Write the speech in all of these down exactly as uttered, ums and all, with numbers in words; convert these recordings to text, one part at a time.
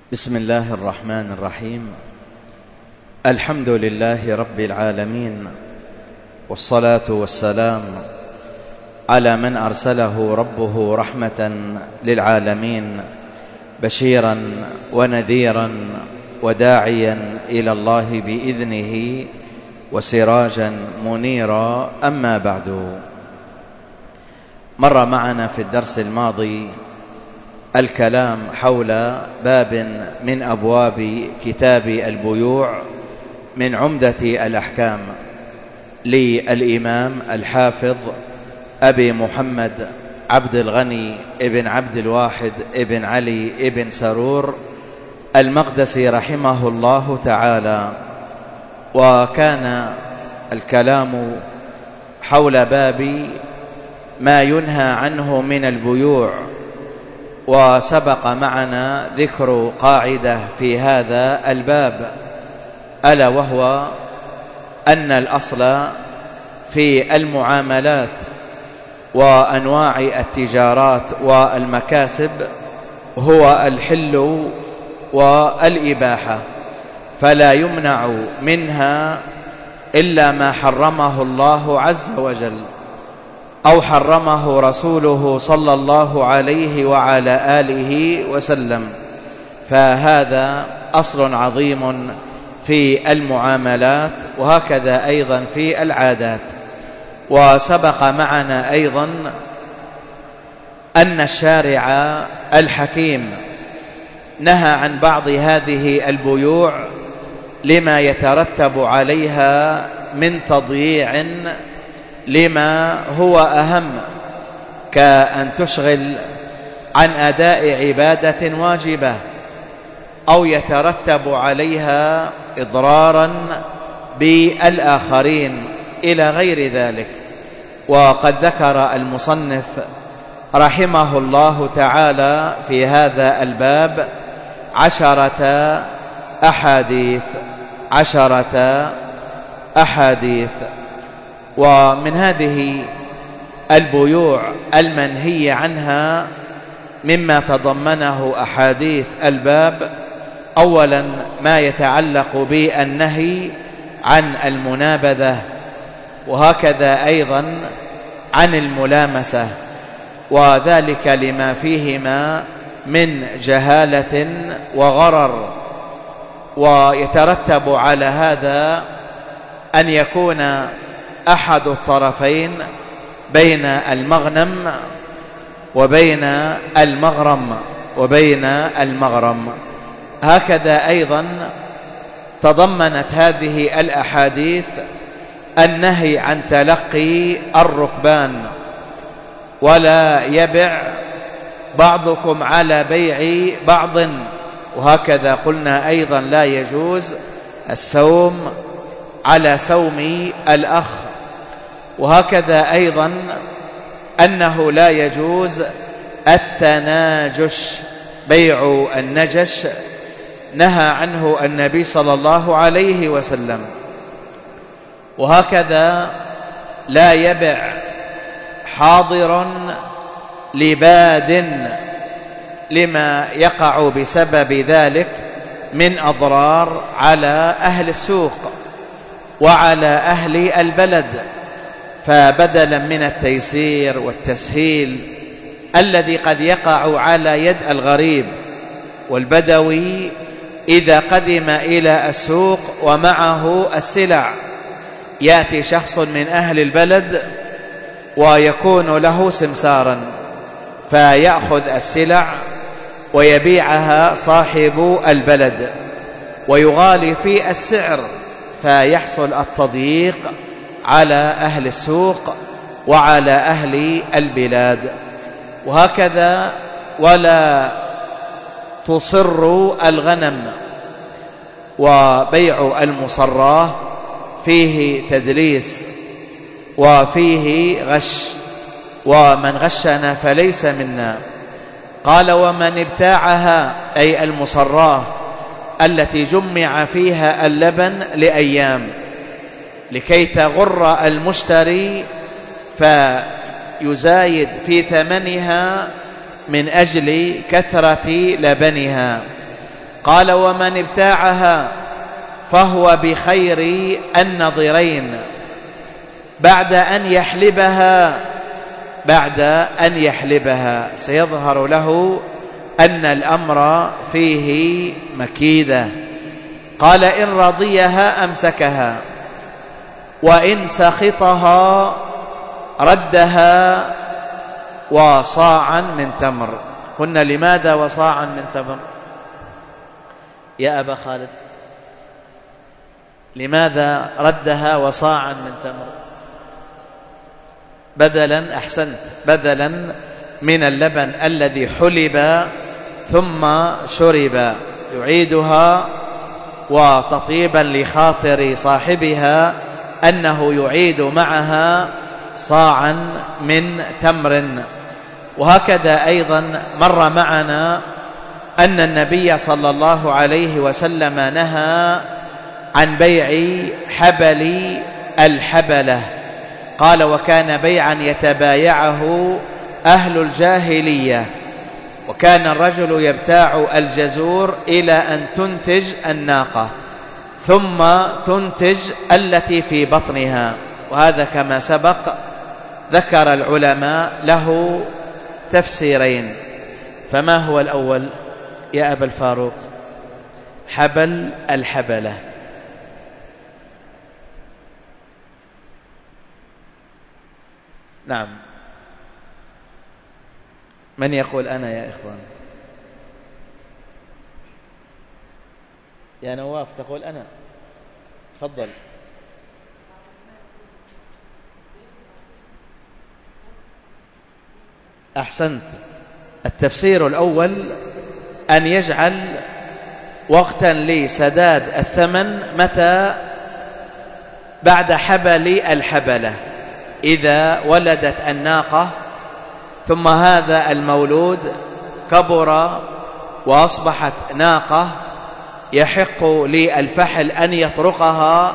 بسم الله الرحمن الرحيم. الحمد لله رب العالمين، والصلاة والسلام على من أرسله ربه رحمة للعالمين، بشيرا ونذيرا وداعيا إلى الله بإذنه وسراجا منيرا. أما بعد، مر معنا في الدرس الماضي الكلام حول باب من أبواب كتاب البيوع من عمدة الأحكام للإمام الحافظ أبي محمد عبد الغني ابن عبد الواحد ابن علي ابن سرور المقدسي رحمه الله تعالى. وكان الكلام حول باب ما ينهى عنه من البيوع، وسبق معنا ذكر قاعدة في هذا الباب، ألا وهو أن الأصل في المعاملات وأنواع التجارات والمكاسب هو الحل والإباحة، فلا يمنع منها إلا ما حرمه الله عز وجل أو حرمه رسوله صلى الله عليه وعلى آله وسلم، فهذا أصل عظيم في المعاملات، وهكذا أيضا في العادات. وسبق معنا أيضا أن الشارع الحكيم نهى عن بعض هذه البيوع لما يترتب عليها من تضييع لما هو أهم، كأن تشغل عن أداء عبادة واجبة، أو يترتب عليها إضرارا بالآخرين إلى غير ذلك. وقد ذكر المصنف رحمه الله تعالى في هذا الباب عشرة أحاديث عشرة أحاديث ومن هذه البيوع المنهي عنها مما تضمنه أحاديث الباب: أولا ما يتعلق بالنهي عن المنابذة، وهكذا أيضا عن الملامسة، وذلك لما فيهما من جهالة وغرر. ويترتب على هذا أن يكون أحد الطرفين بين المغنم وبين المغرم وبين المغرم. هكذا أيضا تضمنت هذه الأحاديث النهي عن تلقي الركبان، ولا يبع بعضكم على بيع بعض. وهكذا قلنا أيضا لا يجوز السوم على سوم الأخ. وهكذا أيضا أنه لا يجوز التناجش، بيع النجش نهى عنه النبي صلى الله عليه وسلم. وهكذا لا يبع حاضر لباد لما يقع بسبب ذلك من أضرار على أهل السوق وعلى أهل البلد. فبدلا من التيسير والتسهيل الذي قد يقع على يد الغريب والبدوي إذا قدم إلى السوق ومعه السلع، يأتي شخص من أهل البلد ويكون له سمسارا فيأخذ السلع ويبيعها صاحب البلد ويغالي في السعر، فيحصل التضييق على أهل السوق وعلى أهل البلاد. وهكذا ولا تصر الغنم، وبيع المصراه فيه تدليس وفيه غش، ومن غشنا فليس منا. قال: ومن ابتاعها، أي المصراه التي جمع فيها اللبن لأيام لكي تغر المشتري فيزايد في ثمنها من أجل كثرة لبنها. قال ومن ابتاعها فهو بخير النظرين بعد أن يحلبها بعد أن يحلبها سيظهر له أن الأمر فيه مكيدة. قال إن رضيها أمسكها وإن سخطها ردها وصاعا من تمر. قلنا لماذا وصاعا من تمر يا أبا خالد؟ لماذا ردها وصاعا من تمر؟ بدلا أحسنت بدلا من اللبن الذي حلب ثم شرب، يعيدها وتطيبا لخاطر صاحبها أنه يعيد معها صاعا من تمر. وهكذا أيضا مر معنا أن النبي صلى الله عليه وسلم نهى عن بيع حبل الحبلة. قال وكان بيعا يتبايعه أهل الجاهلية، وكان الرجل يبتاع الجزور إلى أن تنتج الناقة ثم تنتج التي في بطنها، وهذا كما سبق ذكر العلماء له تفسيرين. فما هو الأول يا أبا الفاروق؟ حبل الحبلة. نعم، من يقول أنا يا إخوان؟ يا نواف تقول أنا، تفضل. أحسنت. التفسير الأول أن يجعل وقتا لسداد الثمن متى؟ بعد حبل الحبلة، إذا ولدت الناقة ثم هذا المولود كبر وأصبحت ناقة يحق للفحل أن يطرقها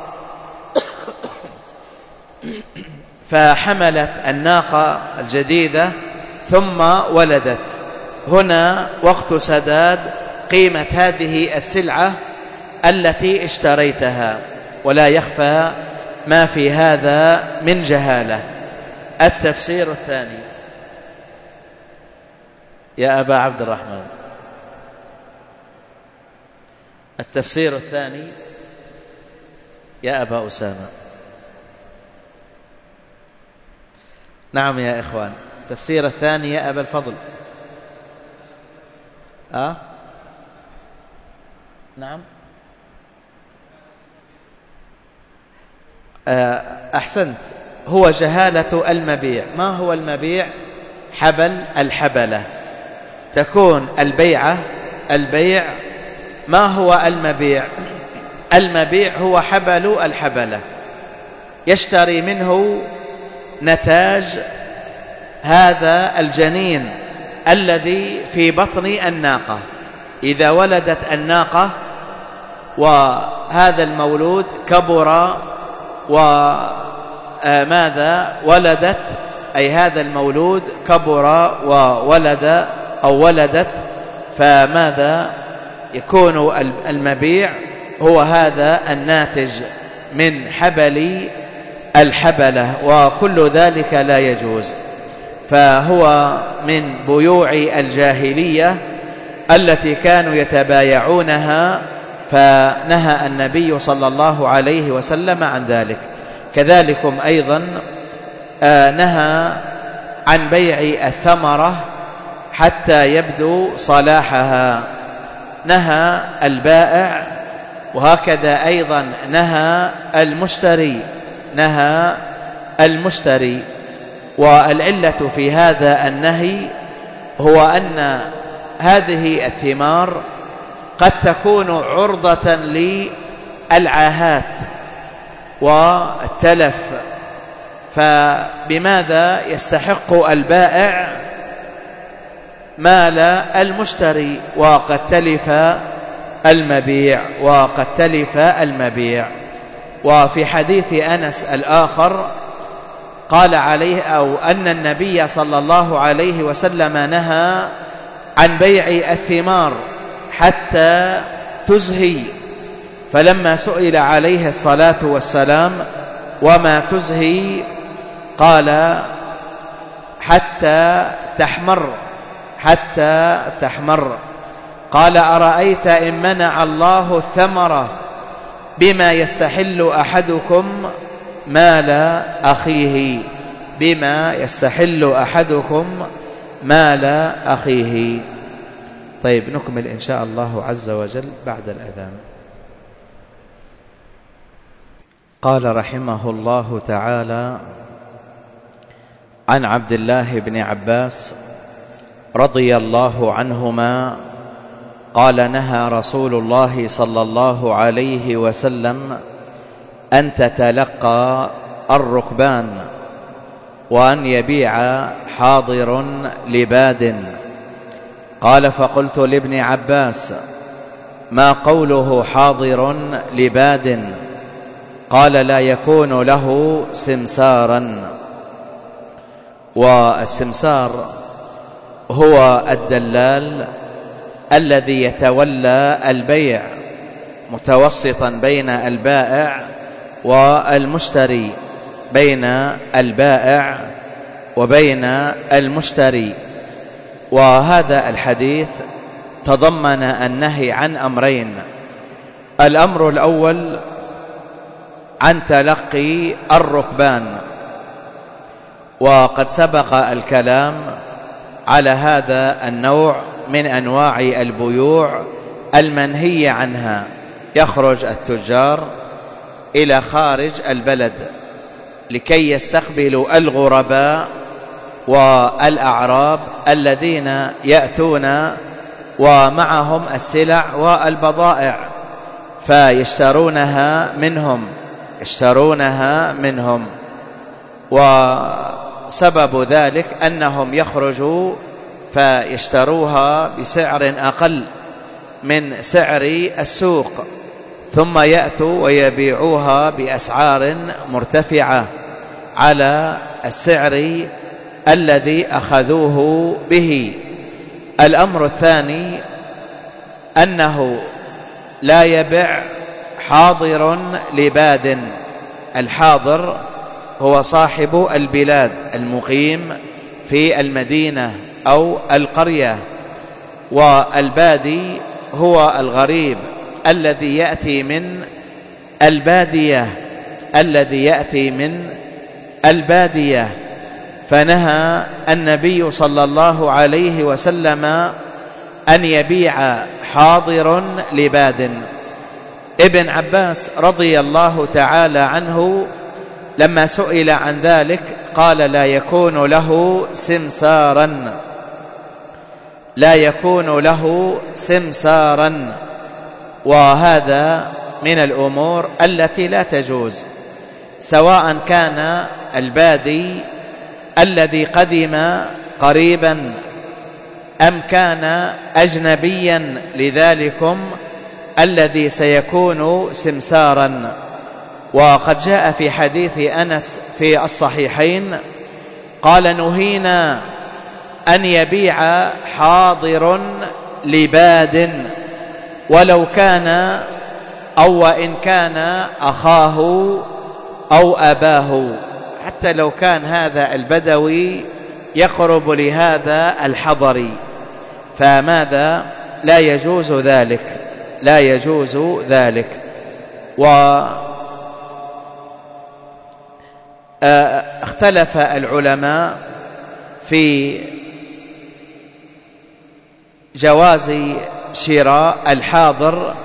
فحملت الناقة الجديدة ثم ولدت، هنا وقت سداد قيمة هذه السلعة التي اشتريتها، ولا يخفى ما في هذا من جهالة. التفسير الثاني يا أبا عبد الرحمن، التفسير الثاني يا أبا أسامة. نعم يا إخوان، التفسير الثاني يا أبا الفضل. أه؟ نعم أحسنت، هو جهالة المبيع. ما هو المبيع؟ حبل الحبلة. تكون البيعة البيع. ما هو المبيع؟ المبيع هو حبل الحبلة، يشتري منه نتاج هذا الجنين الذي في بطن الناقة. إذا ولدت الناقة وهذا المولود كبر وماذا ولدت، أي هذا المولود كبر وولد أو ولدت، فماذا يكون المبيع؟ هو هذا الناتج من حبل الحبلة، وكل ذلك لا يجوز. فهو من بيوع الجاهلية التي كانوا يتبايعونها، فنهى النبي صلى الله عليه وسلم عن ذلك. كذلكم أيضا نهى عن بيع الثمرة حتى يبدو صلاحها، نهى البائع، وهكذا أيضا نهى المشتري نهى المشتري والعلة في هذا النهي هو أن هذه الثمار قد تكون عرضة للعاهات والتلف، فبماذا يستحق البائع مال المشتري وقد تلف المبيع وقد تلف المبيع. وفي حديث أنس الآخر قال عليه أو أن النبي صلى الله عليه وسلم نهى عن بيع الثمار حتى تزهي. فلما سئل عليه الصلاة والسلام وما تزهي قال حتى تحمر، حتى تحمر. قال أرأيت إن منع الله الثمرة بما يستحل أحدكم مال أخيه، بما يستحل أحدكم مال أخيه. طيب نكمل إن شاء الله عز وجل بعد الأذان. قال رحمه الله تعالى: عن عبد الله بن عباس رضي الله عنهما قال: نهى رسول الله صلى الله عليه وسلم أن تتلقى الركبان وأن يبيع حاضر لباد. قال: فقلت لابن عباس: ما قوله حاضر لباد؟ قال: لا يكون له سمسارا. والسمسار هو الدلال الذي يتولى البيع متوسطا بين البائع والمشتري، بين البائع وبين المشتري. وهذا الحديث تضمن النهي عن أمرين: الأمر الأول عن تلقي الركبان، وقد سبق الكلام على هذا النوع من أنواع البيوع المنهي عنها. يخرج التجار إلى خارج البلد لكي يستقبلوا الغرباء والأعراب الذين يأتون ومعهم السلع والبضائع فيشترونها منهم يشترونها منهم وسبب ذلك أنهم يخرجوا فيشتروها بسعر أقل من سعر السوق، ثم يأتوا ويبيعوها بأسعار مرتفعة على السعر الذي أخذوه به. الأمر الثاني أنه لا يبيع حاضر لباد. الحاضر هو صاحب البلاد المقيم في المدينة أو القرية، والبادي هو الغريب الذي يأتي من البادية الذي يأتي من البادية. فنهى النبي صلى الله عليه وسلم أن يبيع حاضر لباد. ابن عباس رضي الله تعالى عنه لما سئل عن ذلك قال: لا يكون له سمسارا، لا يكون له سمسارا. وهذا من الأمور التي لا تجوز، سواء كان البادي الذي قدم قريبا أم كان أجنبيا لذلكم الذي سيكون سمسارا. وقد جاء في حديث أنس في الصحيحين قال: نهينا أن يبيع حاضر لباد ولو كان أو وإن كان أخاه أو أباه، حتى لو كان هذا البدوي يقرب لهذا الحضري، فماذا؟ لا يجوز ذلك، لا يجوز ذلك. واختلف العلماء في جواز شراء الحاضر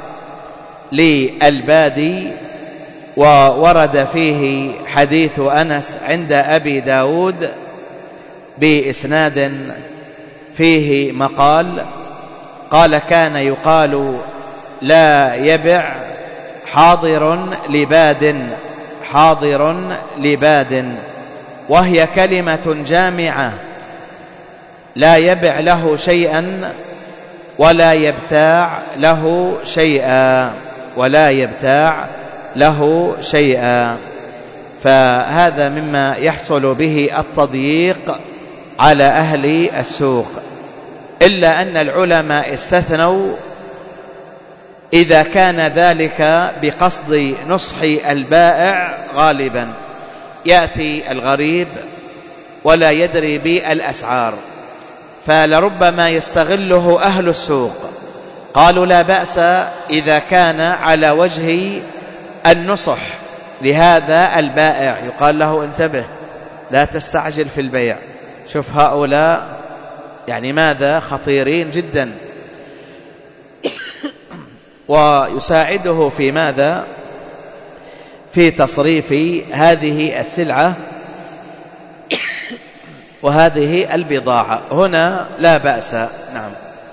للبادي، وورد فيه حديث أنس عند أبي داود بإسناد فيه مقال، قال: كان يقال لا يبع حاضر لباد، حاضر لباد، وهي كلمة جامعة لا يبع له شيئا ولا يبتاع له شيئا، ولا يبتاع له شيئا. فهذا مما يحصل به التضييق على أهل السوق، إلا أن العلماء استثنوا إذا كان ذلك بقصد نصح البائع غالبا. يأتي الغريب ولا يدري بالأسعار، فلربما يستغله أهل السوق. قالوا لا بأس إذا كان على وجه النصح لهذا البائع، يقال له انتبه لا تستعجل في البيع، شوف هؤلاء يعني ماذا خطيرين جدا، ويساعده في ماذا في تصريف هذه السلعة وهذه البضاعة. هنا لا بأس. نعم.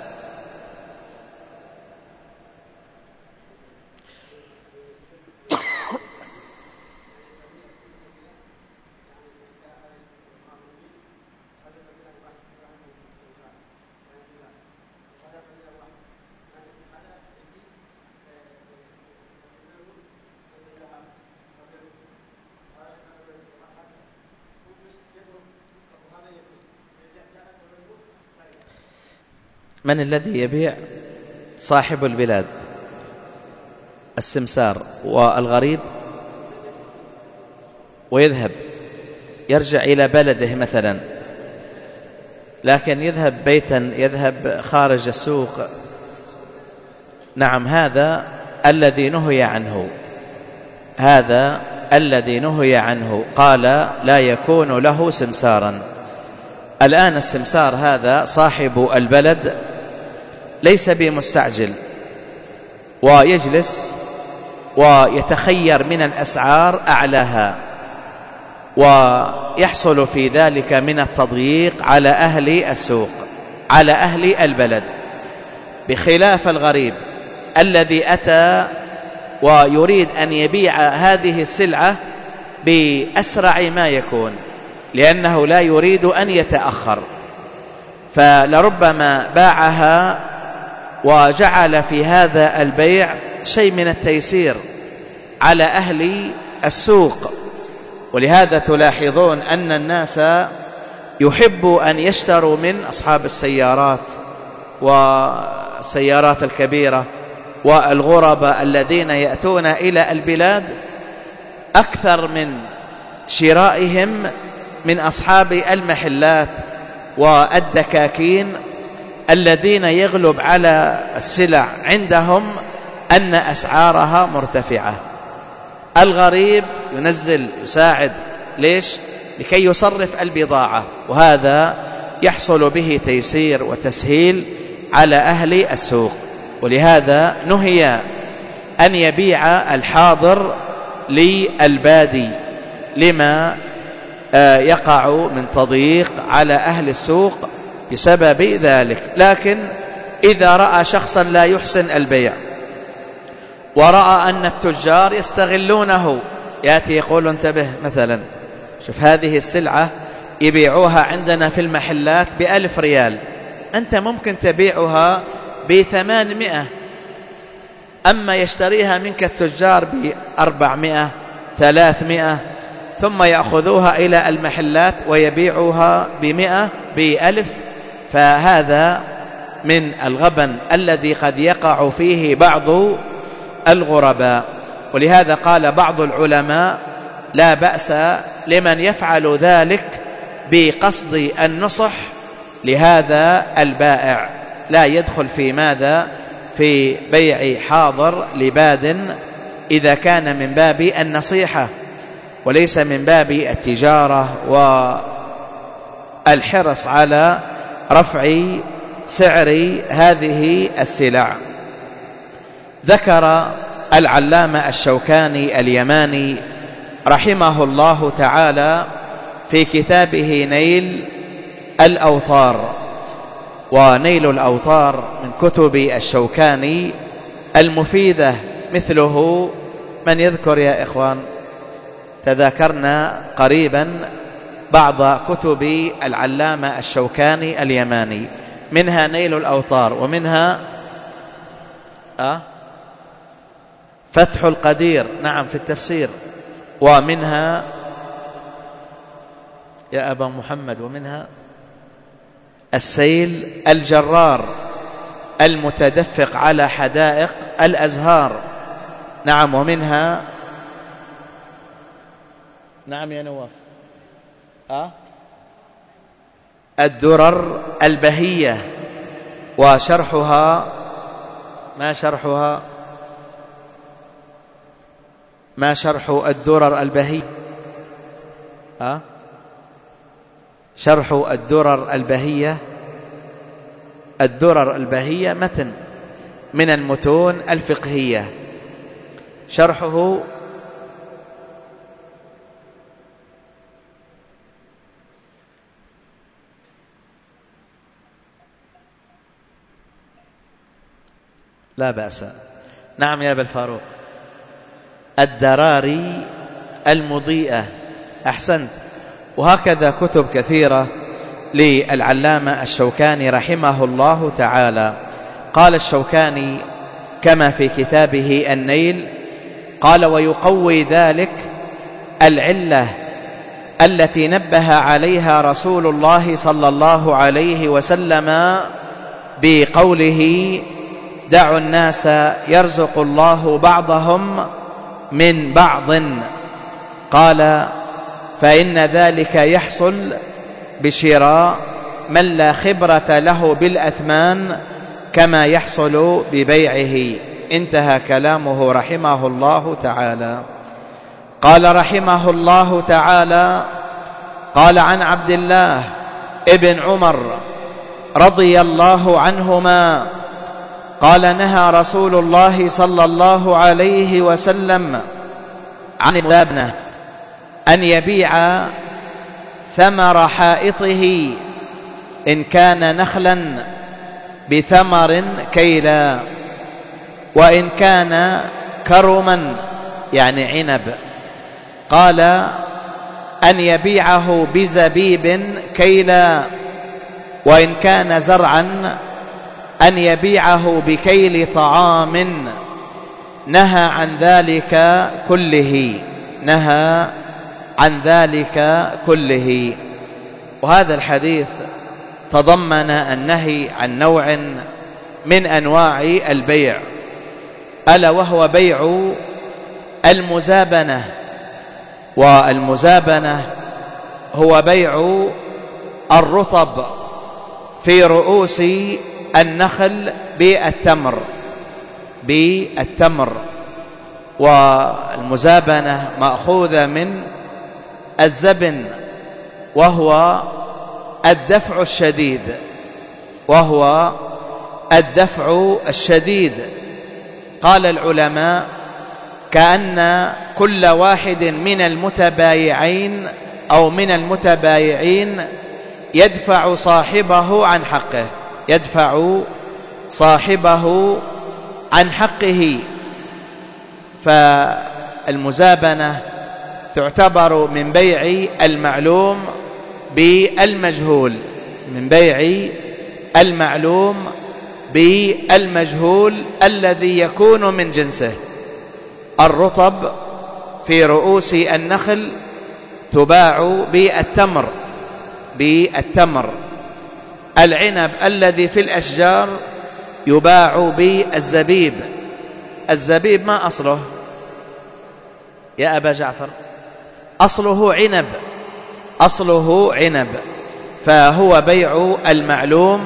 من الذي يبيع؟ صاحب البلاد السمسار والغريب، ويذهب يرجع إلى بلده مثلا، لكن يذهب بيتا، يذهب خارج السوق. نعم، هذا الذي نهي عنه، هذا الذي نهي عنه. قال لا يكون له سمسارا. الآن السمسار هذا صاحب البلد ليس بمستعجل، ويجلس ويتخير من الأسعار أعلاها، ويحصل في ذلك من التضييق على أهل السوق، على أهل البلد، بخلاف الغريب الذي أتى ويريد أن يبيع هذه السلعة بأسرع ما يكون، لأنه لا يريد أن يتأخر، فلربما باعها وجعل في هذا البيع شيء من التيسير على أهل السوق. ولهذا تلاحظون أن الناس يحب أن يشتروا من أصحاب السيارات والسيارات الكبيرة والغرباء الذين يأتون إلى البلاد أكثر من شرائهم من أصحاب المحلات والدكاكين الذين يغلب على السلع عندهم أن أسعارها مرتفعة. الغريب ينزل يساعد، ليش؟ لكي يصرف البضاعة، وهذا يحصل به تيسير وتسهيل على أهل السوق. ولهذا نهي أن يبيع الحاضر للبادي لما يقع من تضييق على أهل السوق بسبب ذلك. لكن إذا رأى شخصا لا يحسن البيع ورأى أن التجار يستغلونه، يأتي يقول انتبه مثلا، شوف هذه السلعة يبيعوها عندنا في المحلات بألف ريال، أنت ممكن تبيعها بثمانمائة، أما يشتريها منك التجار بأربعمائة ثلاثمائة، ثم يأخذوها إلى المحلات ويبيعوها بمئة بألف. فهذا من الغبن الذي قد يقع فيه بعض الغرباء. ولهذا قال بعض العلماء لا بأس لمن يفعل ذلك بقصد النصح لهذا البائع، لا يدخل في ماذا في بيع حاضر لباد إذا كان من باب النصيحة وليس من باب التجارة والحرص على رفع سعر هذه السلع. ذكر العلامة الشوكاني اليماني رحمه الله تعالى في كتابه نيل الأوطار، ونيل الأوطار من كتب الشوكاني المفيدة، مثله من يذكر يا إخوان؟ تذاكرنا قريبا بعض كتب العلامة الشوكاني اليماني، منها نيل الأوطار، ومنها أه؟ فتح القدير، نعم في التفسير، ومنها يا أبا محمد، ومنها السيل الجرار المتدفق على حدائق الأزهار. نعم، ومنها نعم يا نواف أه؟ الدرر البهية، وشرحها ما شرحها ما شرح الدرر البهية أه؟ شرح الدرر البهية. الدرر البهية متن من المتون الفقهية، شرحه لا بأس. نعم يا أبا الفاروق، الدراري المضيئة، أحسنت. وهكذا كتب كثيرة للعلامة الشوكاني رحمه الله تعالى. قال الشوكاني كما في كتابه النيل، قال: ويقوي ذلك العلة التي نبه عليها رسول الله صلى الله عليه وسلم بقوله: دعوا الناس يرزق الله بعضهم من بعض. قال: فإن ذلك يحصل بشراء من لا خبرة له بالأثمان كما يحصل ببيعه. انتهى كلامه رحمه الله تعالى. قال رحمه الله تعالى: قال عن عبد الله ابن عمر رضي الله عنهما قال: نهى رسول الله صلى الله عليه وسلم عن المزابنة أن يبيع ثمر حائطه إن كان نخلا بثمر كيلا، وإن كان كرما يعني عنب، قال: أن يبيعه بزبيب كيلا، وإن كان زرعا أن يبيعه بكيل طعام. نهى عن ذلك كله، نهى عن ذلك كله. وهذا الحديث تضمن النهي عن نوع من أنواع البيع، ألا وهو بيع المزابنة. والمزابنة هو بيع الرطب في رؤوس النخل بالتمر بالتمر والمزابنة مأخوذة من الزبن، وهو الدفع الشديد وهو الدفع الشديد. قال العلماء: كأن كل واحد من المتبايعين أو من المتبايعين يدفع صاحبه عن حقه يدفع صاحبه عن حقه. فالمزابنة تعتبر من بيع المعلوم بالمجهول من بيع المعلوم بالمجهول الذي يكون من جنسه. الرطب في رؤوس النخل تباع بالتمر بالتمر العنب الذي في الأشجار يباع بالزبيب. الزبيب ما أصله يا أبا جعفر؟ أصله عنب أصله عنب فهو بيع المعلوم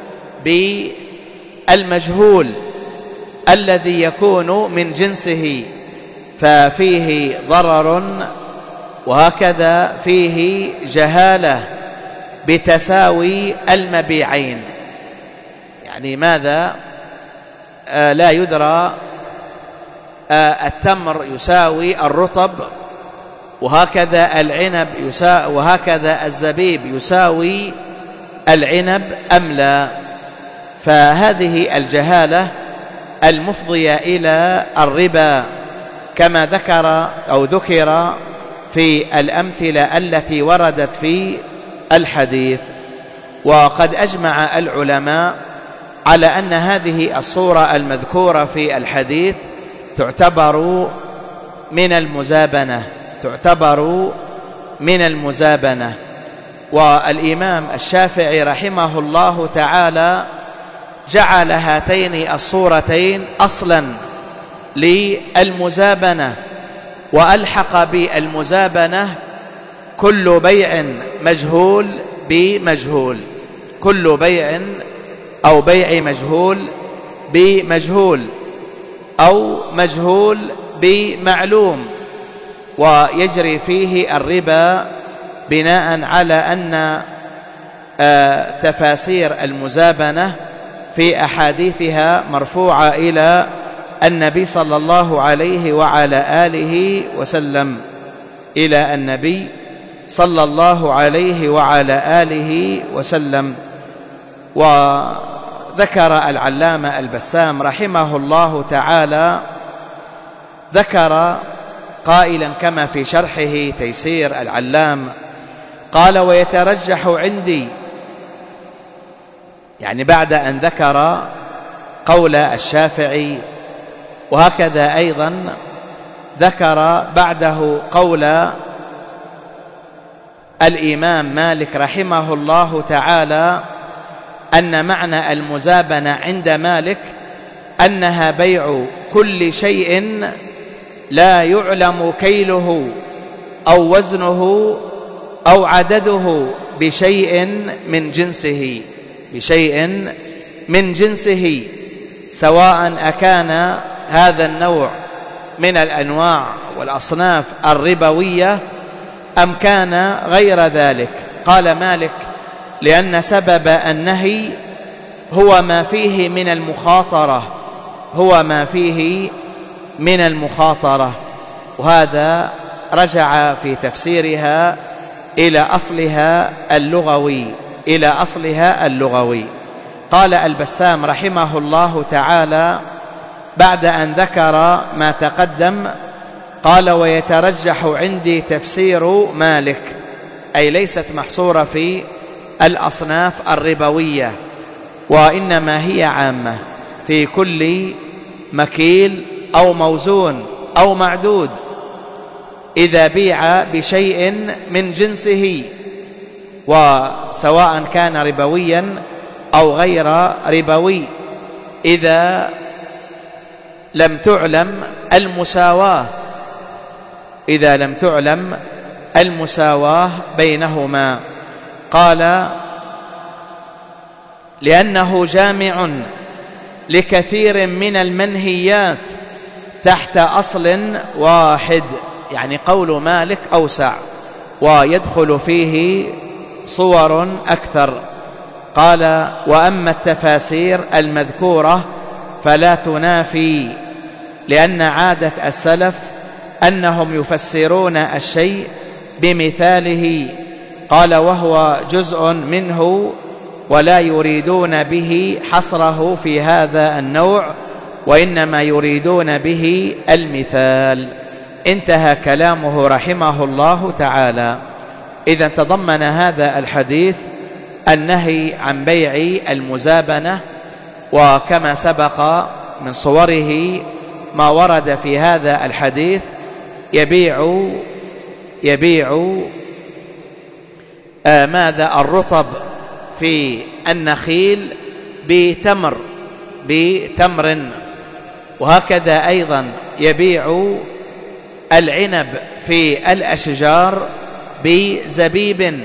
بالمجهول الذي يكون من جنسه، ففيه ضرر وهكذا فيه جهالة بتساوي المبيعين. يعني ماذا؟ آه لا يدرى. آه التمر يساوي الرطب، وهكذا العنب يساوي وهكذا الزبيب يساوي العنب أم لا. فهذه الجهالة المفضية إلى الربا كما ذكر أو ذكر في الأمثلة التي وردت في الحديث. وقد أجمع العلماء على أن هذه الصورة المذكورة في الحديث تعتبر من المزابنة تعتبر من المزابنة. والإمام الشافعي رحمه الله تعالى جعل هاتين الصورتين أصلا للمزابنة، وألحق بالمزابنة كل بيع مجهول بمجهول، كل بيع أو بيع مجهول بمجهول أو مجهول بمعلوم، ويجري فيه الربا بناء على أن تفاسير المزابنة في أحاديثها مرفوعة إلى النبي صلى الله عليه وعلى آله وسلم، إلى النبي صلى الله عليه وعلى آله وسلم. وذكر العلامة البسام رحمه الله تعالى، ذكر قائلا كما في شرحه تيسير العلام، قال: ويترجح عندي، يعني بعد أن ذكر قول الشافعي، وهكذا أيضا ذكر بعده قول الإمام مالك رحمه الله تعالى، أن معنى المزابنة عند مالك أنها بيع كل شيء لا يعلم كيله أو وزنه أو عدده بشيء من جنسه، بشيء من جنسه، سواء أكان هذا النوع من الأنواع والأصناف الربوية أم كان غير ذلك. قال مالك: لأن سبب النهي هو ما فيه من المخاطرة، هو ما فيه من المخاطرة. وهذا رجع في تفسيرها إلى أصلها اللغوي، إلى أصلها اللغوي. قال البسام رحمه الله تعالى بعد أن ذكر ما تقدم، قال: ويترجح عندي تفسير مالك، أي ليست محصورة في الأصناف الربوية، وإنما هي عامة في كل مكيل أو موزون أو معدود، إذا بيع بشيء من جنسه، وسواء كان ربويا أو غير ربوي، إذا لم تعلم المساواة، إذا لم تعلم المساواة بينهما. قال: لأنه جامع لكثير من المنهيات تحت أصل واحد، يعني قول مالك أوسع ويدخل فيه صور أكثر. قال: وأما التفاسير المذكورة فلا تنافي، لأن عادة السلف أنهم يفسرون الشيء بمثاله. قال: وهو جزء منه، ولا يريدون به حصره في هذا النوع، وإنما يريدون به المثال. انتهى كلامه رحمه الله تعالى. إذا تضمن هذا الحديث النهي عن بيع المزابنة، وكما سبق من صوره ما ورد في هذا الحديث، يبيع يبيع آه ماذا الرطب في النخيل بتمر بتمر وهكذا أيضا يبيع العنب في الأشجار بزبيب،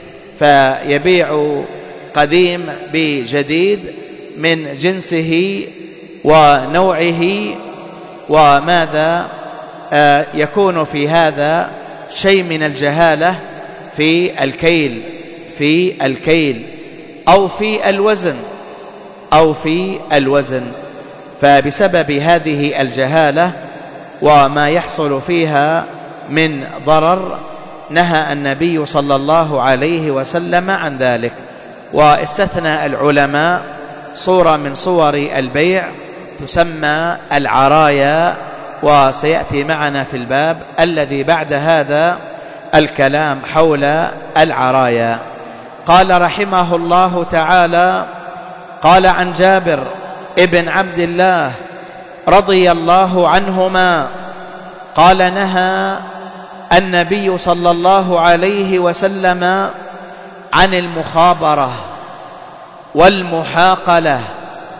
فيبيع قديم بجديد من جنسه ونوعه. وماذا آه يكون في هذا شيء من الجهالة في الكيل في الكيل أو في الوزن أو في الوزن. فبسبب هذه الجهالة وما يحصل فيها من ضرر نهى النبي صلى الله عليه وسلم عن ذلك. واستثنى العلماء صورة من صور البيع تسمى العرايا، وسيأتي معنا في الباب الذي بعد هذا الكلام حول العرايا. قال رحمه الله تعالى: قال عن جابر ابن عبد الله رضي الله عنهما قال: نهى النبي صلى الله عليه وسلم عن المخابرة والمحاقلة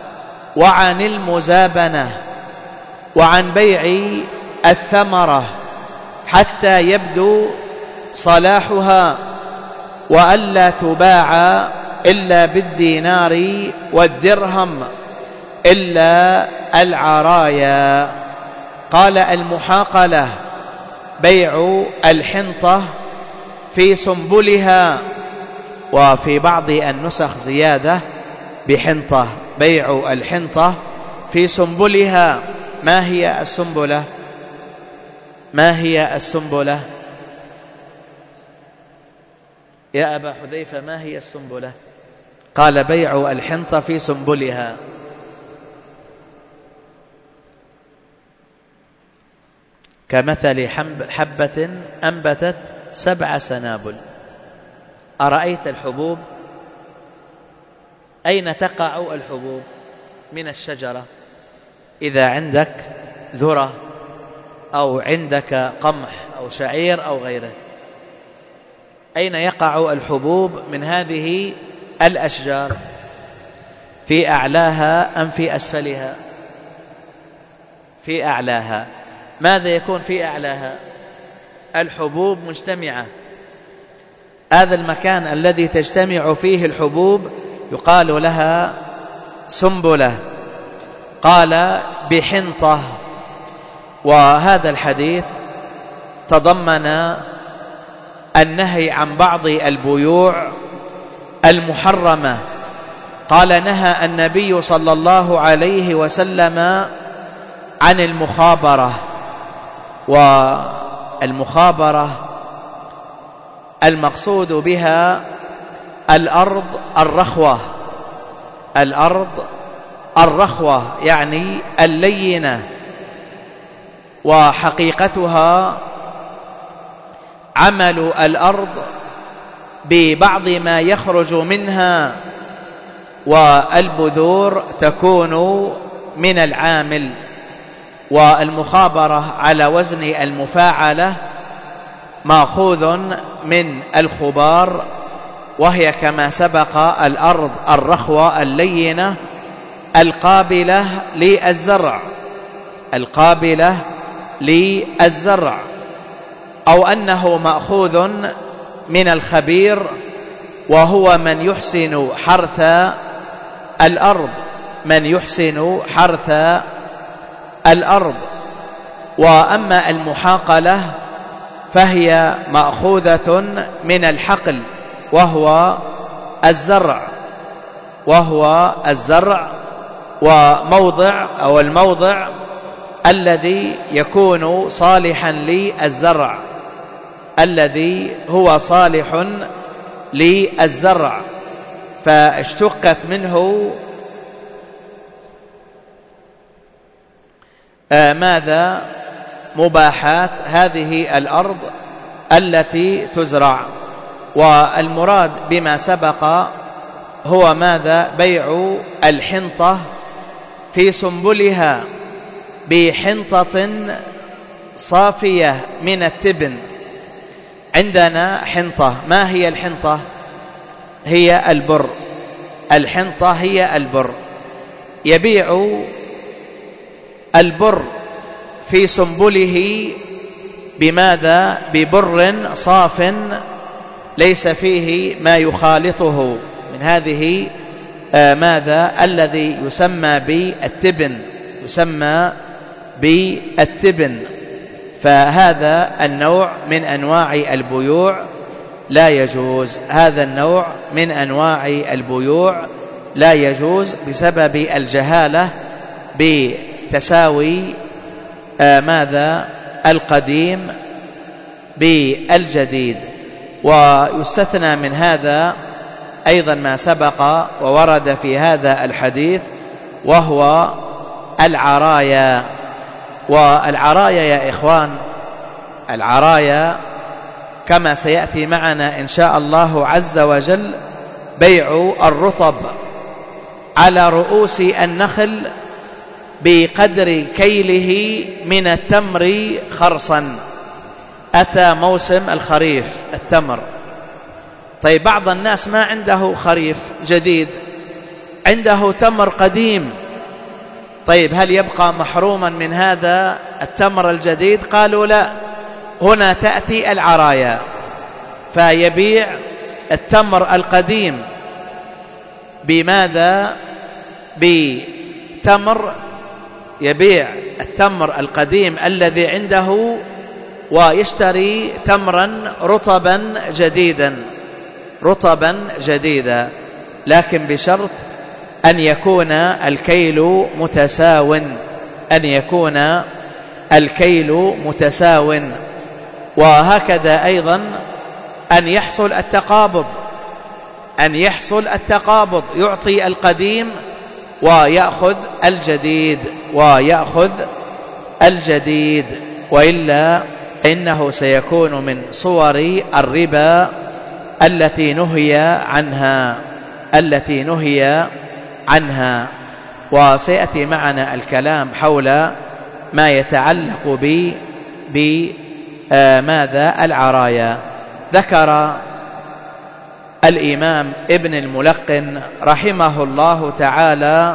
وعن المزابنة وعن بيع الثمرة حتى يبدو صلاحها، وألا تباع إلا بالدينار والدرهم إلا العرايا. قال المحاقلة بيع الحنطة في سنبلها، وفي بعض النسخ زيادة بحنطة، بيع الحنطة في سنبلها. ما هي السنبلة؟ ما هي السنبلة يا أبا حذيفة؟ ما هي السنبلة؟ قال بيع الحنطة في سنبلها. كمثل حبة أنبتت سبع سنابل. أرأيت الحبوب؟ أين تقع الحبوب من الشجرة؟ إذا عندك ذرة أو عندك قمح أو شعير أو غيره، أين يقع الحبوب من هذه الأشجار؟ في أعلاها أم في أسفلها؟ في أعلاها. ماذا يكون في أعلاها؟ الحبوب مجتمعة. هذا المكان الذي تجتمع فيه الحبوب يقال لها سنبلة. قال بحنطة. وهذا الحديث تضمن النهي عن بعض البيوع المحرمة. قال نهى النبي صلى الله عليه وسلم عن المخابرة. والمخابرة المقصود بها الأرض الرخوة، الأرض الرخوة يعني اللينة، وحقيقتها عمل الأرض ببعض ما يخرج منها، والبذور تكون من العامل. والمخابرة على وزن المفاعلة مأخوذ من الخبار، وهي كما سبق الأرض الرخوة اللينة القابلة للزرع، القابلة للزرع، أو أنه مأخوذ من الخبير وهو من يحسن حرث الأرض، من يحسن حرث الأرض. وأما المحاقلة فهي مأخوذة من الحقل وهو الزرع، وهو الزرع وموضع أو الموضع الذي يكون صالحا للزرع، الذي هو صالح للزرع، فاشتقت منه آه ماذا؟ مباحات هذه الأرض التي تزرع. والمراد بما سبق هو ماذا؟ بيع الحنطة في سنبلها بحنطة صافية من التبن. عندنا حنطة، ما هي الحنطة؟ هي البر. الحنطة هي البر. يبيع البر في سنبله بماذا؟ ببر صاف ليس فيه ما يخالطه من هذه آه ماذا؟ الذي يسمى بالتبن، يسمى بالتبن. فهذا النوع من أنواع البيوع لا يجوز، هذا النوع من أنواع البيوع لا يجوز بسبب الجهالة بتساوي آه ماذا؟ القديم بالجديد. ويستثنى من هذا أيضا ما سبق وورد في هذا الحديث، وهو العرايا. والعرايا يا إخوان، العرايا كما سيأتي معنا إن شاء الله عز وجل بيع الرطب على رؤوس النخل بقدر كيله من التمر خرصا. أتى موسم الخريف التمر، طيب بعض الناس ما عنده خريف جديد، عنده تمر قديم طيب هل يبقى محروما من هذا التمر الجديد؟ قالوا لا، هنا تأتي العرايا فيبيع التمر القديم بماذا؟ بتمر، يبيع التمر القديم الذي عنده ويشتري تمرا رطبا جديدا رطبا جديدا لكن بشرط أن يكون الكيل متساو أن يكون الكيل متساو وهكذا أيضا أن يحصل التقابض أن يحصل التقابض يعطي القديم ويأخذ الجديد ويأخذ الجديد وإلا إنه سيكون من صور الربا التي نهي عنها التي نهي عنها وسيأتي معنا الكلام حول ما يتعلق ب بماذا العرايا. ذكر الإمام ابن الملقن رحمه الله تعالى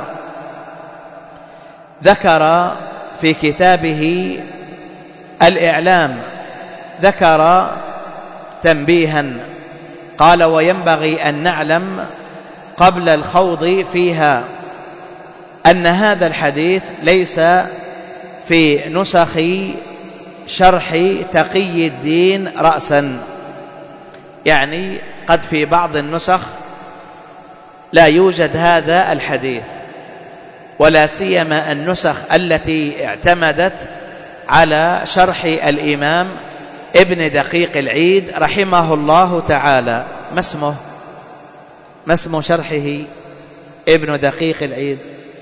ذكر في كتابه الإعلام ذكر تنبيها قال: وينبغي أن نعلم قبل الخوض فيها أن هذا الحديث ليس في نسخ شرح تقي الدين رأسا، يعني قد في بعض النسخ لا يوجد هذا الحديث، ولا سيما النسخ التي اعتمدت على شرح الإمام ابن دقيق العيد رحمه الله تعالى. ما اسمه ما اسم شرحه ابن دقيق العيد؟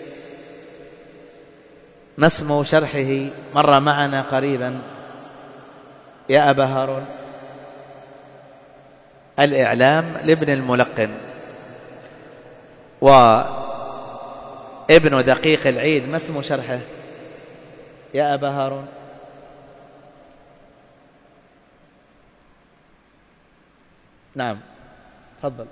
ما اسم شرحه؟ مر معنا قريبا يا أبا هارون. الإعلام لابن الملقن. وابن دقيق العيد ما اسم شرحه يا أبا هارون؟ نعم تفضل.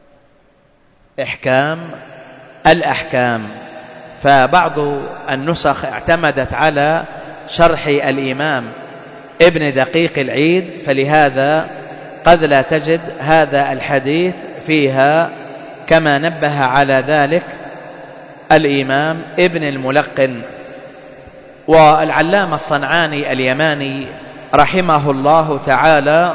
إحكام الأحكام. فبعض النسخ اعتمدت على شرح الإمام ابن دقيق العيد، فلهذا قد لا تجد هذا الحديث فيها، كما نبه على ذلك الإمام ابن الملقن. والعلامة الصنعاني اليماني رحمه الله تعالى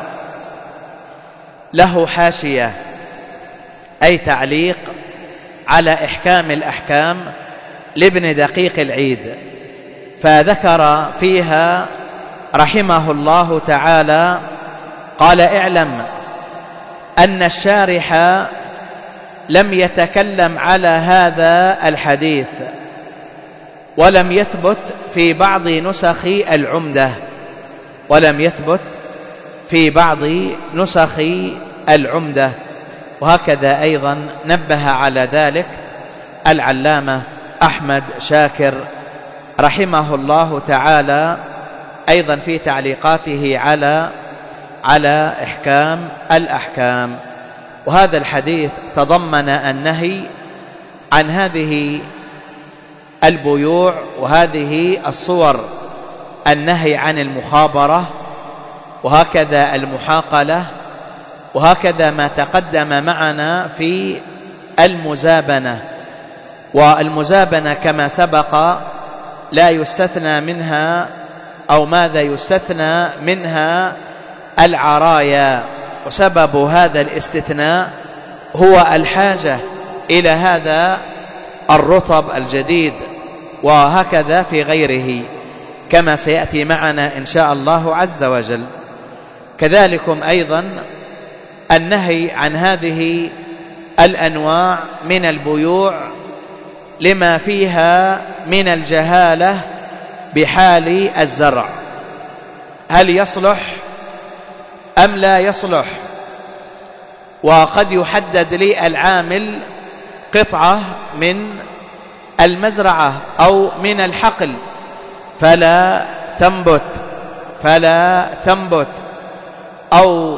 له حاشية، أي تعليق على إحكام الأحكام لابن دقيق العيد، فذكر فيها رحمه الله تعالى قال: اعلم أن الشارح لم يتكلم على هذا الحديث، ولم يثبت في بعض نسخ العمدة ولم يثبت في بعض نسخ العمدة وهكذا أيضا نبه على ذلك العلامة أحمد شاكر رحمه الله تعالى أيضا في تعليقاته على على إحكام الأحكام. وهذا الحديث تضمن النهي عن هذه البيوع وهذه الصور، النهي عن المخابرة وهكذا المحاقلة وهكذا ما تقدم معنا في المزابنة. والمزابنة كما سبق لا يستثنى منها أو ماذا يستثنى منها العرايا، وسبب هذا الاستثناء هو الحاجة إلى هذا الرطب الجديد، وهكذا في غيره كما سيأتي معنا إن شاء الله عز وجل. كذلكم أيضا النهي عن هذه الأنواع من البيوع لما فيها من الجهالة بحال الزرع، هل يصلح أم لا يصلح؟ وقد يحدد لي العامل قطعة من المزرعة أو من الحقل فلا تنبت فلا تنبت أو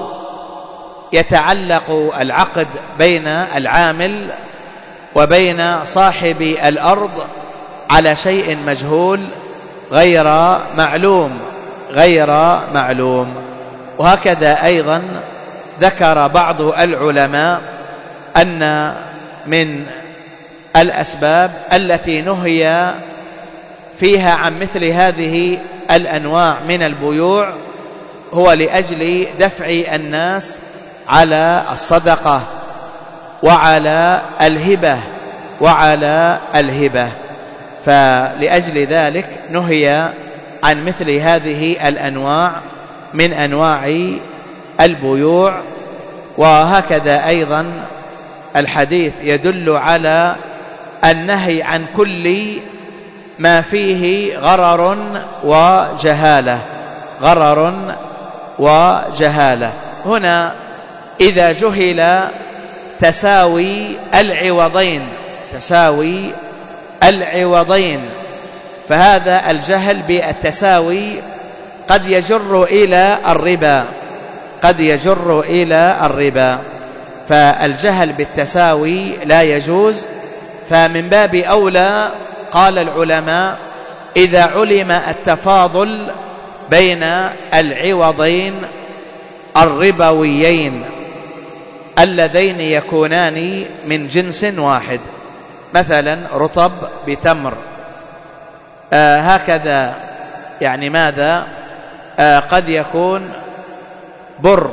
يتعلق العقد بين العامل وبين صاحب الأرض على شيء مجهول غير معلوم غير معلوم. وهكذا أيضا ذكر بعض العلماء أن من الأسباب التي نهي فيها عن مثل هذه الأنواع من البيوع هو لأجل دفع الناس على الصدقة وعلى الهبة وعلى الهبة، فلأجل ذلك نهي عن مثل هذه الأنواع من أنواع البيوع. وهكذا أيضا الحديث يدل على النهي عن كل ما فيه غرر وجهالة غرر وجهالة. هنا إذا جهل تساوي العوضين تساوي العوضين فهذا الجهل بالتساوي قد يجر إلى الربا قد يجر إلى الربا فالجهل بالتساوي لا يجوز. فمن باب أولى قال العلماء إذا علم التفاضل بين العوضين الربويين اللذين يكونان من جنس واحد، مثلا رطب بتمر، آه هكذا يعني ماذا آه قد يكون بر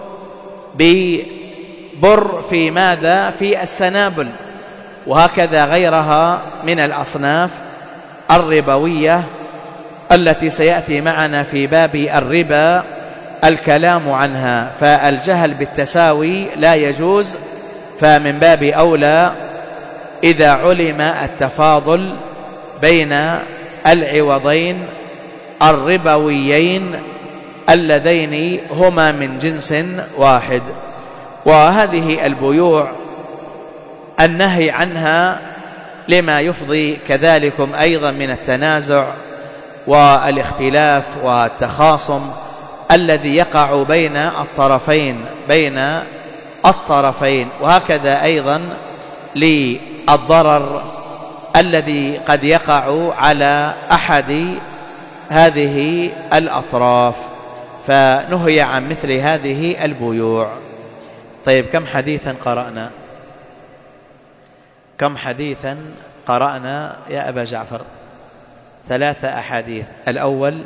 ببر في ماذا في السنابل، وهكذا غيرها من الأصناف الربوية التي سيأتي معنا في باب الربا الكلام عنها. فالجهل بالتساوي لا يجوز، فمن باب أولى إذا علم التفاضل بين العوضين الربويين اللذين هما من جنس واحد. وهذه البيوع النهي عنها لما يفضي كذلكم أيضا من التنازع والاختلاف والتخاصم الذي يقع بين الطرفين بين الطرفين وهكذا أيضا للضرر الذي قد يقع على أحد هذه الأطراف، فنهي عن مثل هذه البيوع. طيب كم حديثا قرأنا كم حديثا قرأنا يا أبا جعفر؟ ثلاثة أحاديث. الأول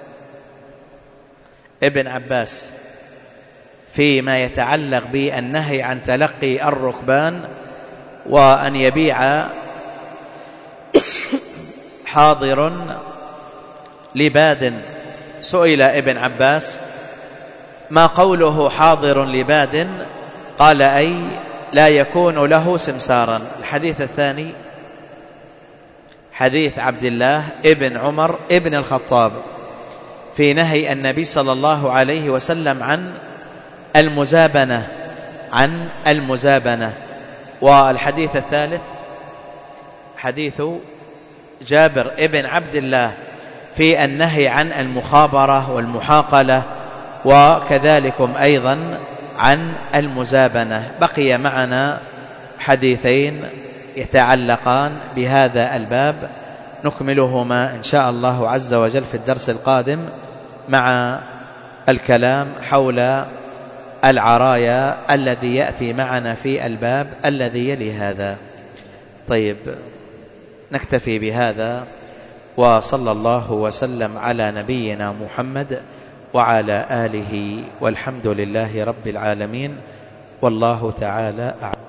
ابن عباس فيما يتعلق بالنهي عن تلقي الركبان وأن يبيع حاضر لباد. سئل ابن عباس ما قوله حاضر لباد؟ قال أي لا يكون له سمسارا. الحديث الثاني حديث عبد الله ابن عمر ابن الخطاب في نهي النبي صلى الله عليه وسلم عن المزابنة عن المزابنة. والحديث الثالث حديث جابر ابن عبد الله في النهي عن المخابرة والمحاقلة وكذلكم أيضا عن المزابنة. بقي معنا حديثين يتعلقان بهذا الباب نكملهما إن شاء الله عز وجل في الدرس القادم مع الكلام حول العرايا الذي يأتي معنا في الباب الذي يلي هذا. طيب نكتفي بهذا، وصلى الله وسلم على نبينا محمد وعلى آله، والحمد لله رب العالمين، والله تعالى أعلم.